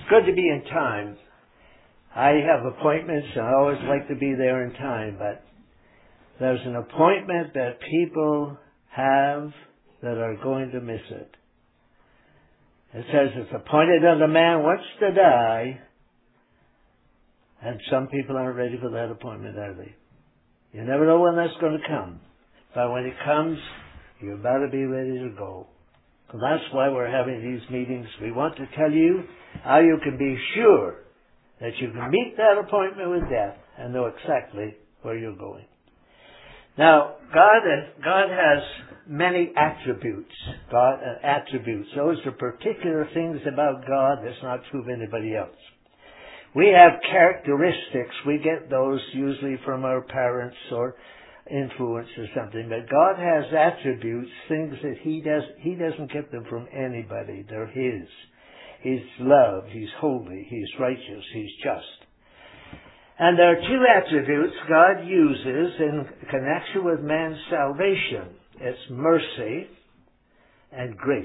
good to be in time. I have appointments, and I always like to be there in time, but there's an appointment that people have that are going to miss it. It says it's appointed unto man once to die, and some people aren't ready for that appointment, are they? You never know when that's going to come. But when it comes, you better be ready to go. So that's why we're having these meetings. We want to tell you how you can be sure that you can meet that appointment with death and know exactly where you're going. Now, God has many attributes. Attributes. Those are particular things about God that's not true of anybody else. We have characteristics. We get those usually from our parents or influence or something. But God has attributes, things that He doesn't get them from anybody. They're His. He's love. He's holy. He's righteous. He's just. And there are two attributes God uses in connection with man's salvation. It's mercy and grace.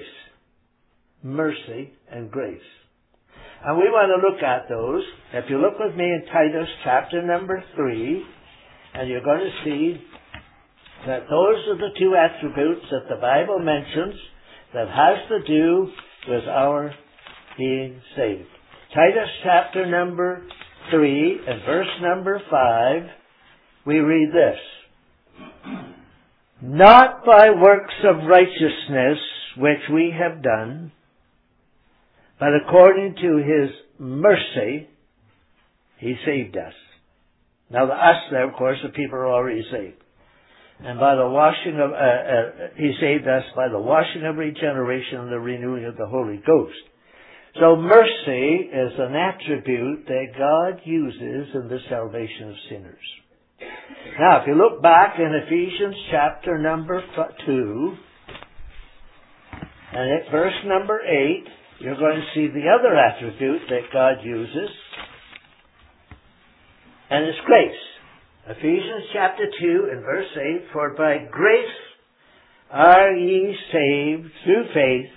Mercy and grace. And we want to look at those. If you look with me in Titus chapter number 3, and you're going to see that those are the two attributes that the Bible mentions that has to do with our being saved. Titus chapter number 3 and verse number 5, we read this. Not by works of righteousness which we have done, but according to His mercy, He saved us. Now the us there, of course, the people are already saved. And by the washing of, He saved us by the washing of regeneration and the renewing of the Holy Ghost. So mercy is an attribute that God uses in the salvation of sinners. Now, if you look back in Ephesians chapter number 2, and at verse number 8, you're going to see the other attribute that God uses, and it's grace. Ephesians chapter 2 and verse 8, for by grace are ye saved through faith,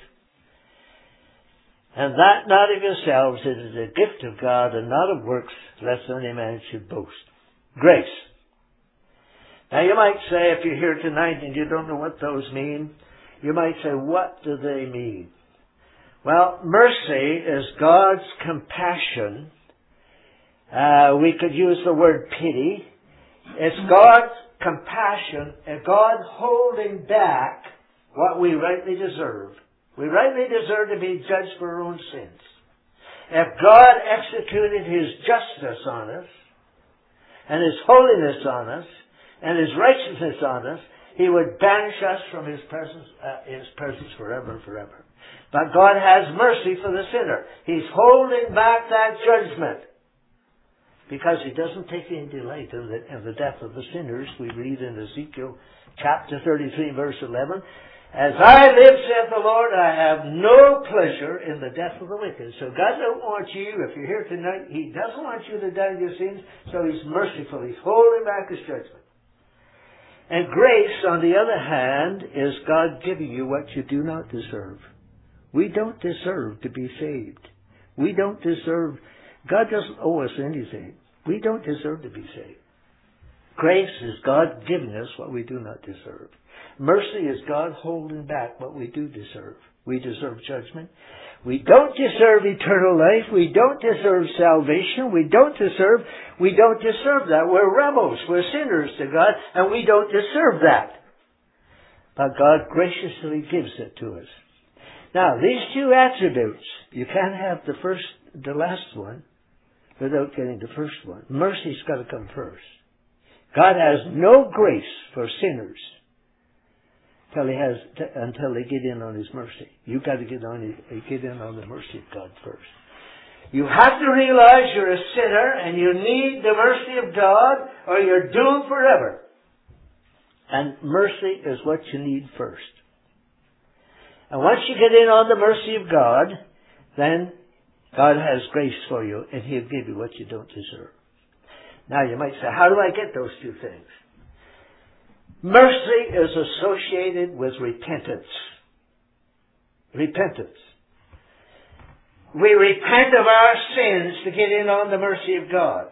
and that not of yourselves, it is a gift of God, and not of works, lest any man should boast. Grace. Now you might say, if you're here tonight and you don't know what those mean, you might say, what do they mean? Well, mercy is God's compassion. We could use the word pity. It's God's compassion and God holding back what we rightly deserve. We rightly deserve to be judged for our own sins. If God executed His justice on us, and His holiness on us, and His righteousness on us, He would banish us from His presence forever and forever. But God has mercy for the sinner. He's holding back that judgment because He doesn't take any delight in the death of the sinners. We read in Ezekiel chapter 33, verse 11, as I live, saith the Lord, I have no pleasure in the death of the wicked. So God don't want you, if you're here tonight, He doesn't want you to die in your sins, so He's merciful. He's holding back His judgment. And grace, on the other hand, is God giving you what you do not deserve. We don't deserve to be saved. We don't deserve, God doesn't owe us anything. We don't deserve to be saved. Grace is God giving us what we do not deserve. Mercy is God holding back what we do deserve. We deserve judgment. We don't deserve eternal life. We don't deserve salvation. We don't deserve that. We're rebels. We're sinners to God, and we don't deserve that. But God graciously gives it to us. Now, these two attributes, you can't have the last one without getting the first one. Mercy's got to come first. God has no grace for sinners until they get in on His mercy. You've got to get in on the mercy of God first. You have to realize you're a sinner and you need the mercy of God or you're doomed forever. And mercy is what you need first. And once you get in on the mercy of God, then God has grace for you and He'll give you what you don't deserve. Now you might say, how do I get those two things? Mercy is associated with repentance. Repentance. We repent of our sins to get in on the mercy of God.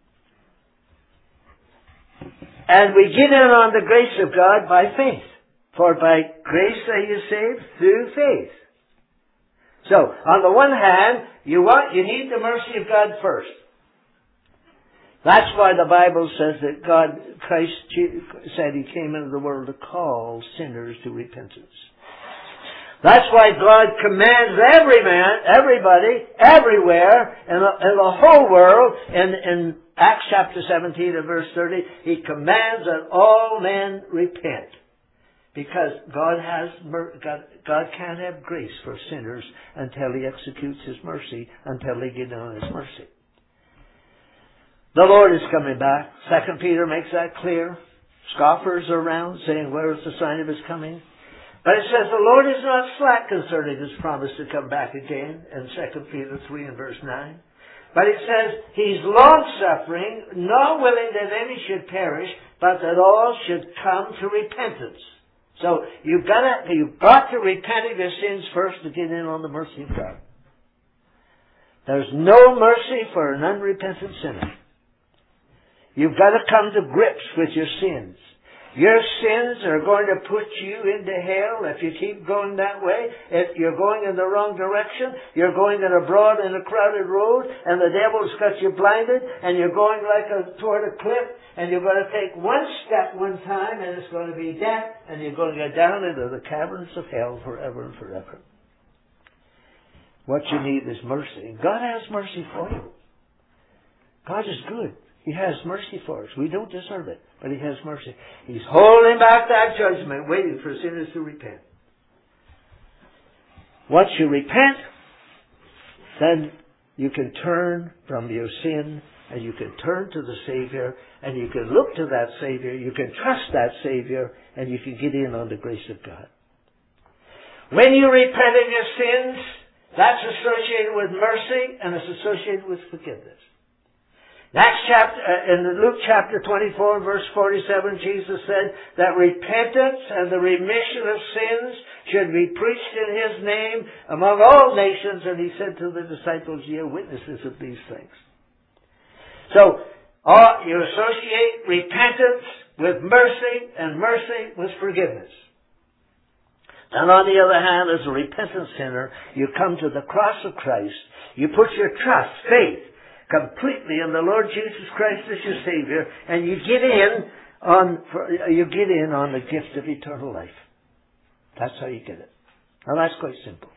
And we get in on the grace of God by faith. For by grace are you saved through faith. So, on the one hand, you need the mercy of God first. That's why the Bible says that Christ said He came into the world to call sinners to repentance. That's why God commands everybody, everywhere, in the whole world, in Acts chapter 17 and verse 30, He commands that all men repent. Because God can't have grace for sinners until He executes His mercy, until they get on His mercy. The Lord is coming back. 2 Peter makes that clear. Scoffers are around saying, where is the sign of His coming? But it says the Lord is not slack concerning His promise to come back again in 2 Peter 3 and verse 9. But it says He's long-suffering, not willing that any should perish, but that all should come to repentance. So you've got to repent of your sins first to get in on the mercy of God. There's no mercy for an unrepentant sinner. You've got to come to grips with your sins. Your sins are going to put you into hell if you keep going that way. If you're going in the wrong direction, you're going in a broad and a crowded road, and the devil's got you blinded, and you're going toward a cliff, and you're going to take one step one time, and it's going to be death, and you're going to go down into the caverns of hell forever and forever. What you need is mercy. God has mercy for you. God is good. He has mercy for us. We don't deserve it, but He has mercy. He's holding back that judgment, waiting for sinners to repent. Once you repent, then you can turn from your sin, and you can turn to the Savior, and you can look to that Savior, you can trust that Savior, and you can get in on the grace of God. When you repent of your sins, that's associated with mercy, and it's associated with forgiveness. In Luke chapter 24, verse 47, Jesus said that repentance and the remission of sins should be preached in His name among all nations, and He said to the disciples, ye are witnesses of these things. So, you associate repentance with mercy, and mercy with forgiveness. And on the other hand, as a repentant sinner, you come to the cross of Christ, you put your trust, faith, completely in the Lord Jesus Christ as your Savior, and you get in on the gift of eternal life. That's how you get it. Now that's quite simple.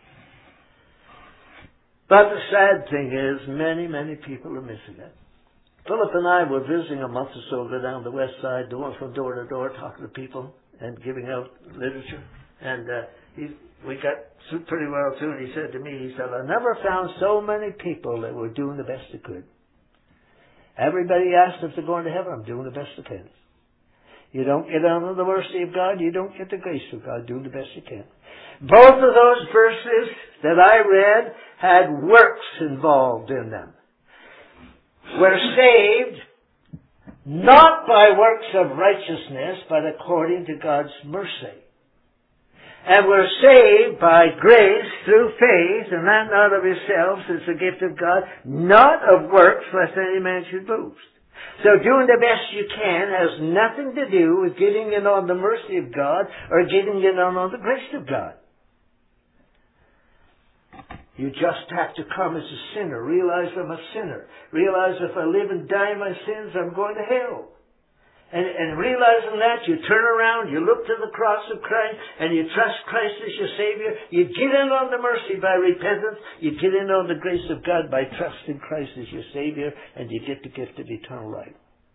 But the sad thing is, many people are missing it. Philip and I were visiting a month or so ago down the west side, going from door to door, talking to people and giving out literature. And we got through pretty well too, and he said to me, he said, I never found so many people that were doing the best they could. Everybody asked if they're going to heaven. I'm doing the best I can. You don't get under the mercy of God, you don't get the grace of God. Do the best you can. Both of those verses that I read had works involved in them. We're saved not by works of righteousness, but according to God's mercy. And we're saved by grace through faith, and that not of yourselves, it's a gift of God, not of works, lest any man should boast. So doing the best you can has nothing to do with getting in on the mercy of God or getting in on the grace of God. You just have to come as a sinner, realize I'm a sinner, realize if I live and die in my sins, I'm going to hell. And realizing that, you turn around, you look to the cross of Christ, and you trust Christ as your Savior. You get in on the mercy by repentance. You get in on the grace of God by trusting Christ as your Savior, and you get the gift of eternal life.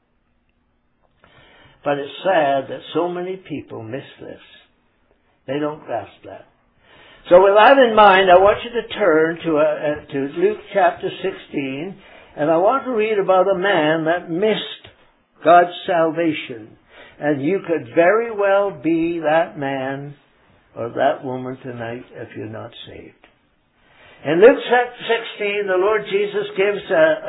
But it's sad that so many people miss this. They don't grasp that. So with that in mind, I want you to turn to Luke chapter 16, and I want to read about a man that missed God's salvation. And you could very well be that man or that woman tonight if you're not saved. In Luke 16, the Lord Jesus gives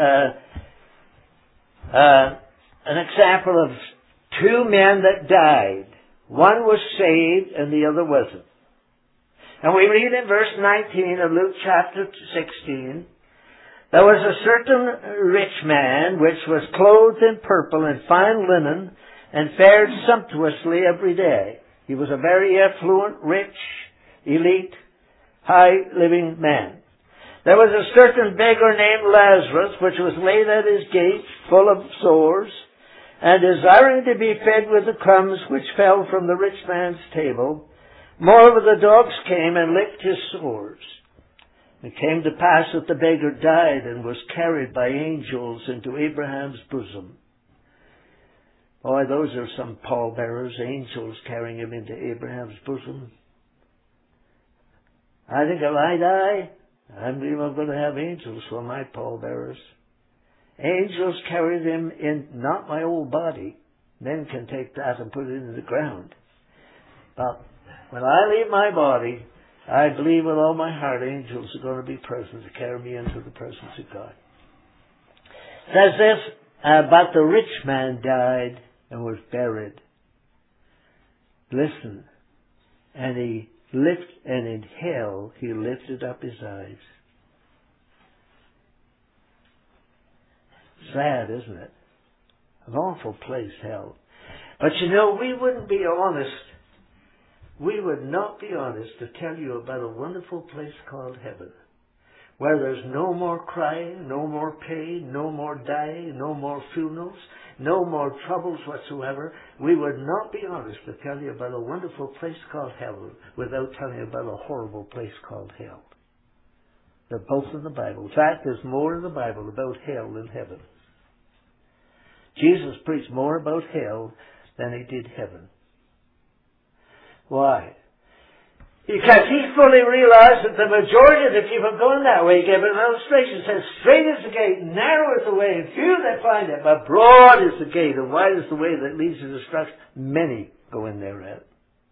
an example of two men that died. One was saved and the other wasn't. And we read in verse 19 of Luke chapter 16, there was a certain rich man which was clothed in purple and fine linen and fared sumptuously every day. He was a very affluent, rich, elite, high-living man. There was a certain beggar named Lazarus, which was laid at his gate, full of sores, and desiring to be fed with the crumbs which fell from the rich man's table. Moreover, the dogs came and licked his sores. It came to pass that the beggar died and was carried by angels into Abraham's bosom. Boy, those are some pallbearers, angels carrying him into Abraham's bosom. I think if I die, I'm even going to have angels for my pallbearers. Angels carried him in, not my old body. Men can take that and put it into the ground. But when I leave my body, I believe with all my heart angels are going to be present to carry me into the presence of God. It says this, but the rich man died and was buried. Listen, and in hell he lifted up his eyes. Sad, isn't it? An awful place, hell. But you know, we wouldn't be honest. We would not be honest to tell you about a wonderful place called heaven, where there's no more crying, no more pain, no more dying, no more funerals, no more troubles whatsoever. We would not be honest to tell you about a wonderful place called heaven without telling you about a horrible place called hell. They're both in the Bible. In fact, there's more in the Bible about hell than heaven. Jesus preached more about hell than he did heaven. Why? Because he fully realized that the majority of the people going that way. He gave an illustration. It says, straight is the gate, narrow is the way, and few that find it. But broad is the gate, and wide is the way that leads to destruction. Many go in thereat.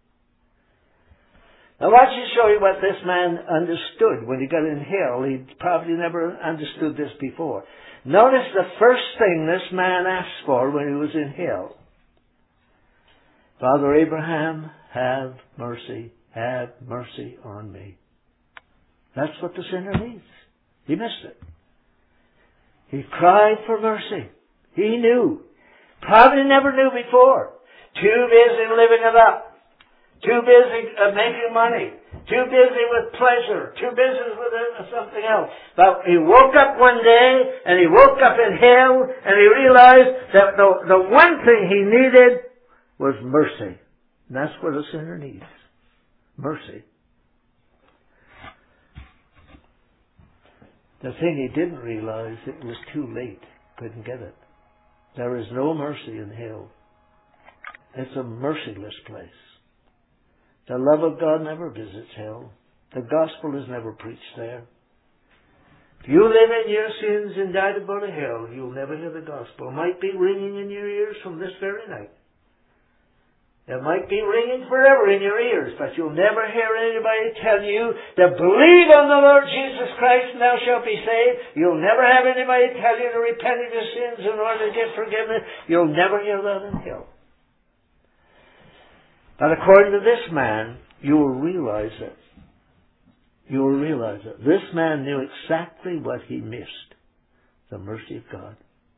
Now watch me show you what this man understood when he got in hell. He probably never understood this before. Notice the first thing this man asked for when he was in hell. Father Abraham, have mercy on me. That's what the sinner needs. He missed it. He cried for mercy. He knew. Probably never knew before. Too busy living it up. Too busy making money. Too busy with pleasure. Too busy with something else. But he woke up one day, and he woke up in hell, and he realized that the one thing he needed was mercy. And that's what a sinner needs. Mercy. The thing he didn't realize, it was too late. Couldn't get it. There is no mercy in hell. It's a merciless place. The love of God never visits hell. The gospel is never preached there. If you live in your sins and die to go to hell, you'll never hear the gospel. It might be ringing in your ears from this very night. It might be ringing forever in your ears, but you'll never hear anybody tell you to believe on the Lord Jesus Christ and thou shalt be saved. You'll never have anybody tell you to repent of your sins in order to get forgiveness. You'll never hear that in hell. But according to this man, you will realize it. You will realize it. This man knew exactly what he missed. The mercy of God.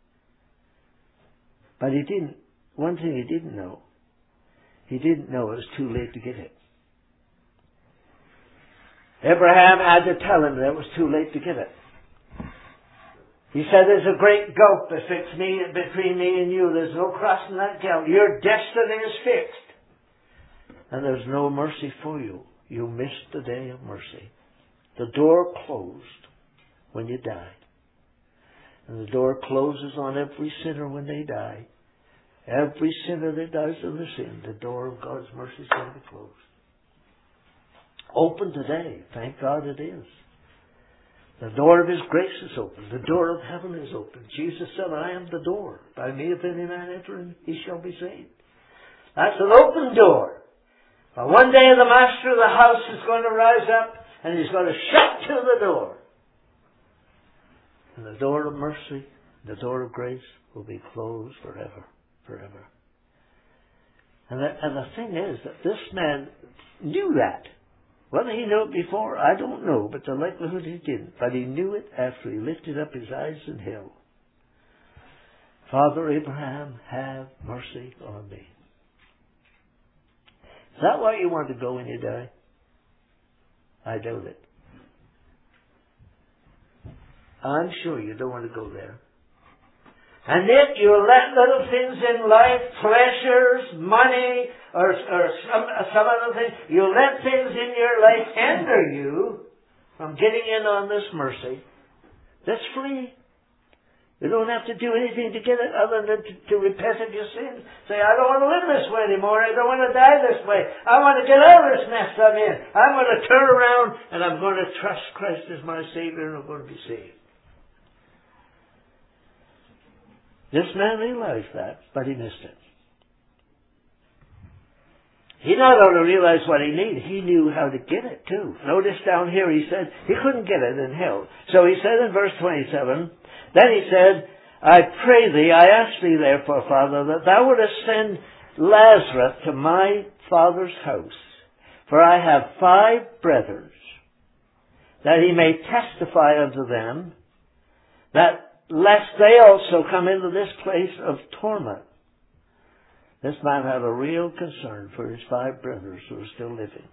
But he didn't. One thing he didn't know. He didn't know it was too late to get it. Abraham had to tell him that it was too late to get it. He said, there's a great gulf between me and you. There's no crossing that gulf. Your destiny is fixed. And there's no mercy for you. You missed the day of mercy. The door closed when you died. And the door closes on every sinner when they die. Every sinner that dies in their sin, the door of God's mercy is going to be closed. Open today. Thank God it is. The door of His grace is open. The door of heaven is open. Jesus said, I am the door. By me if any man enter in, he shall be saved. That's an open door. But one day the master of the house is going to rise up and he's going to shut to the door. And the door of mercy, the door of grace will be closed forever. Forever. And the thing is that this man knew that Whether he knew it before, I don't know, but the likelihood he didn't. But he knew it after he lifted up his eyes in hell. Father Abraham, have mercy on me. Is that why you want to go when you die? I doubt it. I'm sure you don't want to go there. And yet you let little things in life, pleasures, money, or some other things, you let things in your life hinder you from getting in on this mercy. That's free. You don't have to do anything to get it other than to repent of your sins. Say, I don't want to live this way anymore. I don't want to die this way. I want to get out of this mess I'm in. I'm going to turn around and I'm going to trust Christ as my Savior and I'm going to be saved. This man realized that, but he missed it. He not only realized what he needed, he knew how to get it too. Notice down here he said he couldn't get it in hell. So he said in verse 27, then he said, I pray thee, I ask thee therefore, Father, that thou wouldest send Lazarus to my father's house, for I have 5 brethren, that he may testify unto them, that lest they also come into this place of torment. This man had a real concern for his 5 brothers who were still living.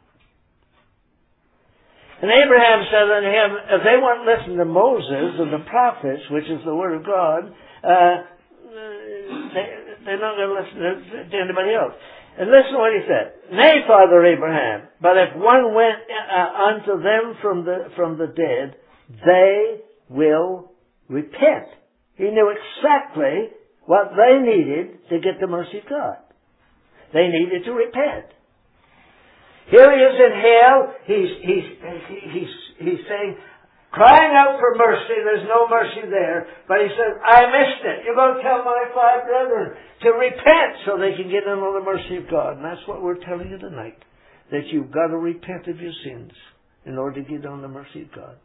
And Abraham said unto him, if they won't listen to Moses and the prophets, which is the word of God, they're not going to listen to anybody else. And listen to what he said. Nay, Father Abraham, but if one went unto them from the dead, they will repent. He knew exactly what they needed to get the mercy of God. They needed to repent. Here he is in hell. He's saying, crying out for mercy. There's no mercy there. But he says, I missed it. You're going to tell my 5 brethren to repent so they can get into the mercy of God. And that's what we're telling you tonight. That you've got to repent of your sins in order to get on the mercy of God.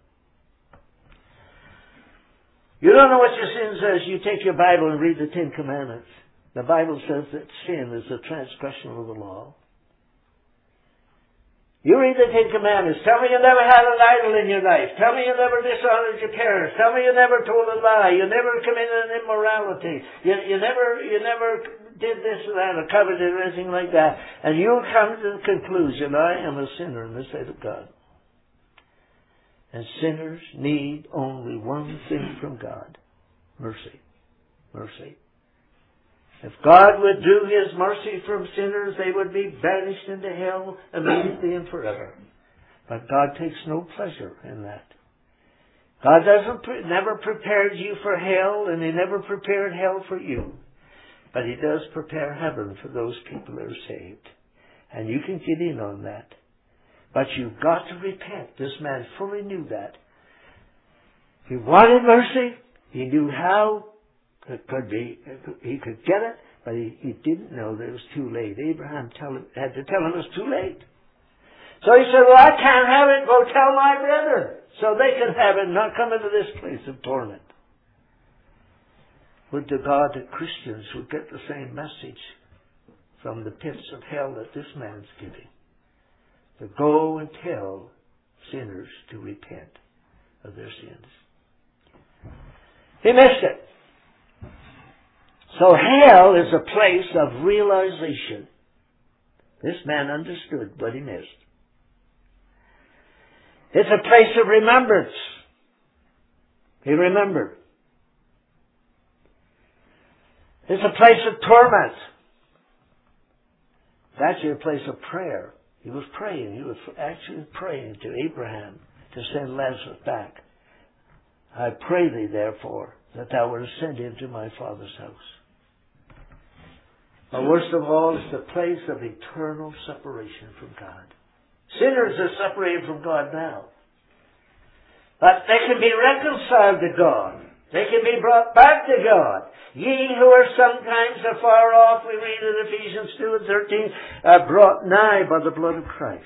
You don't know what your sin says. You take your Bible and read the 10 Commandments. The Bible says that sin is a transgression of the law. You read the 10 Commandments. Tell me you never had an idol in your life. Tell me you never dishonored your parents. Tell me you never told a lie. You never committed an immorality. You never did this or that or coveted or anything like that. And you'll come to the conclusion, I am a sinner in the sight of God. And sinners need only one thing from God. Mercy. Mercy. If God would do His mercy from sinners, they would be banished into hell immediately and forever. But God takes no pleasure in that. God never prepared you for hell, and He never prepared hell for you. But He does prepare heaven for those people who are saved. And you can get in on that. But you've got to repent. This man fully knew that. He wanted mercy. He knew how it could be. He could get it, but he didn't know that it was too late. Abraham had to tell him it was too late. So he said, well, I can't have it. Go tell my brethren so they can have it and not come into this place of torment. Would to God that Christians would get the same message from the pits of hell that this man's giving. To go and tell sinners to repent of their sins. He missed it. So hell is a place of realization. This man understood what he missed. It's a place of remembrance. He remembered. It's a place of torment. It's actually a place of prayer. He was praying. He was actually praying to Abraham to send Lazarus back. I pray thee, therefore, that thou wouldst send him to my father's house. But worst of all, it's the place of eternal separation from God. Sinners are separated from God now. But they can be reconciled to God. They can be brought back to God. Ye who are sometimes afar off, we read in Ephesians 2 and 13, are brought nigh by the blood of Christ.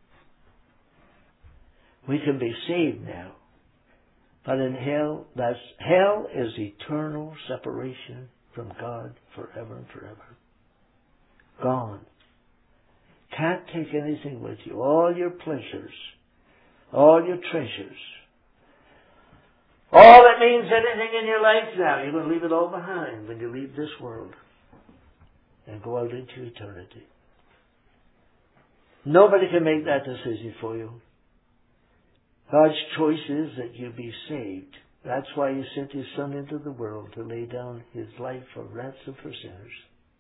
We can be saved now. But in hell, hell is eternal separation from God forever and forever. Gone. Can't take anything with you. All your pleasures, all your treasures, all that means anything in your life now, you're going to leave it all behind when you leave this world and go out into eternity. Nobody can make that decision for you. God's choice is that you be saved. That's why He sent His Son into the world to lay down His life for ransom for sinners.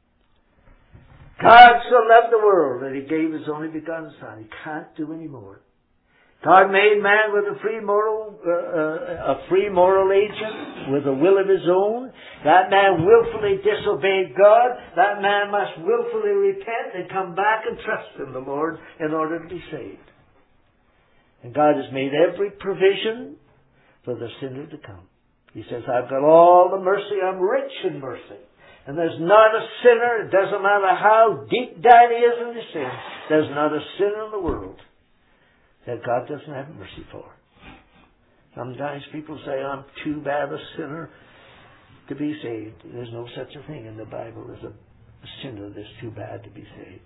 God so loved the world that He gave His only begotten Son. He can't do any more. God made man with a free moral agent, with a will of his own. That man willfully disobeyed God. That man must willfully repent and come back and trust in the Lord in order to be saved. And God has made every provision for the sinner to come. He says, I've got all the mercy. I'm rich in mercy. And there's not a sinner, it doesn't matter how deep down he is in his sin, there's not a sinner in the world that God doesn't have mercy for. Sometimes people say, I'm too bad a sinner to be saved. There's no such a thing in the Bible as a sinner that's too bad to be saved.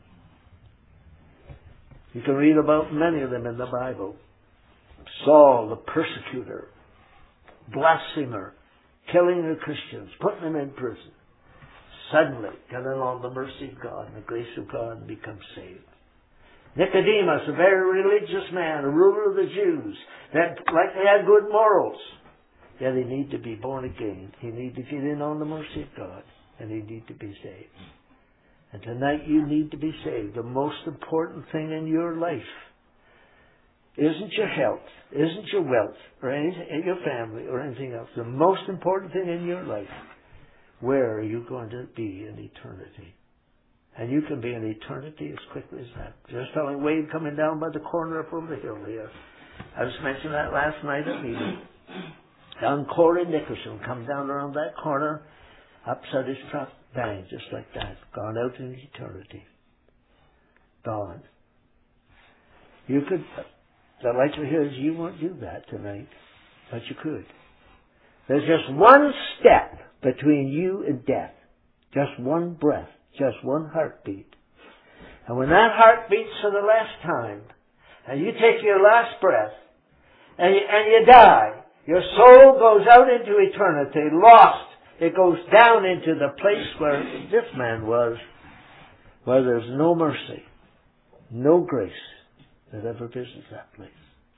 You can read about many of them in the Bible. Saul, the persecutor, blasphemer, killing the Christians, putting them in prison. Suddenly, get along the mercy of God and the grace of God and become saved. Nicodemus, a very religious man, a ruler of the Jews, that like they had good morals, yet he needed to be born again. He needed to get in on the mercy of God, and he needed to be saved. And tonight you need to be saved. The most important thing in your life isn't your health, isn't your wealth, or anything, your family, or anything else. The most important thing in your life, where are you going to be in eternity? And you can be in eternity as quickly as that. Just telling Wade coming down by the corner up over the hill here. I just mentioned that last night at meeting. Young Corey Nicholson come down around that corner, upset his truck, bang, just like that. Gone out in eternity. Gone. You could, the likelihood is you won't do that tonight, but you could. There's just one step between you and death. Just one breath. Just one heartbeat. And when that heart beats for the last time, and you take your last breath, and you die, your soul goes out into eternity, lost. It goes down into the place where this man was, where there's no mercy, no grace that ever visits that place.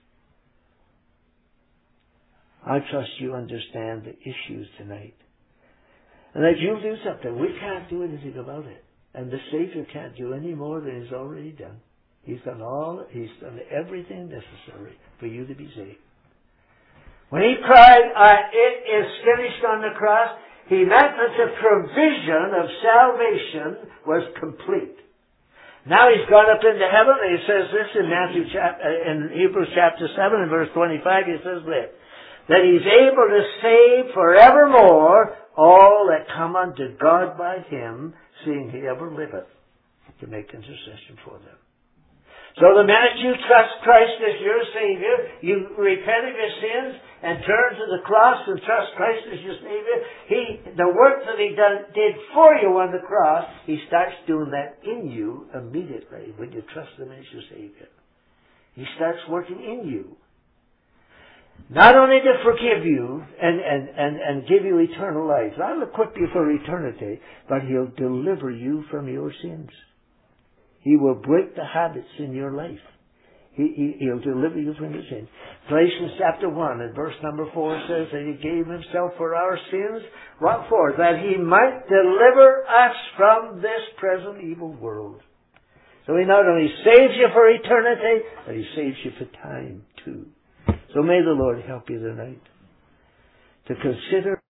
I trust you understand the issues tonight. And that you'll do something. We can't do anything about it. And the Savior can't do any more than He's already done. He's done everything necessary for you to be saved. When He cried, it is finished on the cross, He meant that the provision of salvation was complete. Now He's gone up into heaven, and He says this in Hebrews chapter 7 and verse 25, He says this, that He's able to save forevermore all that come unto God by Him, seeing He ever liveth to make intercession for them. So the minute you trust Christ as your Savior, you repent of your sins and turn to the cross and trust Christ as your Savior, the work that He did for you on the cross, He starts doing that in you immediately when you trust Him as your Savior. He starts working in you. Not only to forgive you and give you eternal life. I'll equip you for eternity, but He'll deliver you from your sins. He will break the habits in your life. He'll deliver you from your sins. Galatians chapter 1 and verse number 4 says that He gave Himself for our sins. What for? That He might deliver us from this present evil world. So He not only saves you for eternity, but He saves you for time too. So may the Lord help you tonight to consider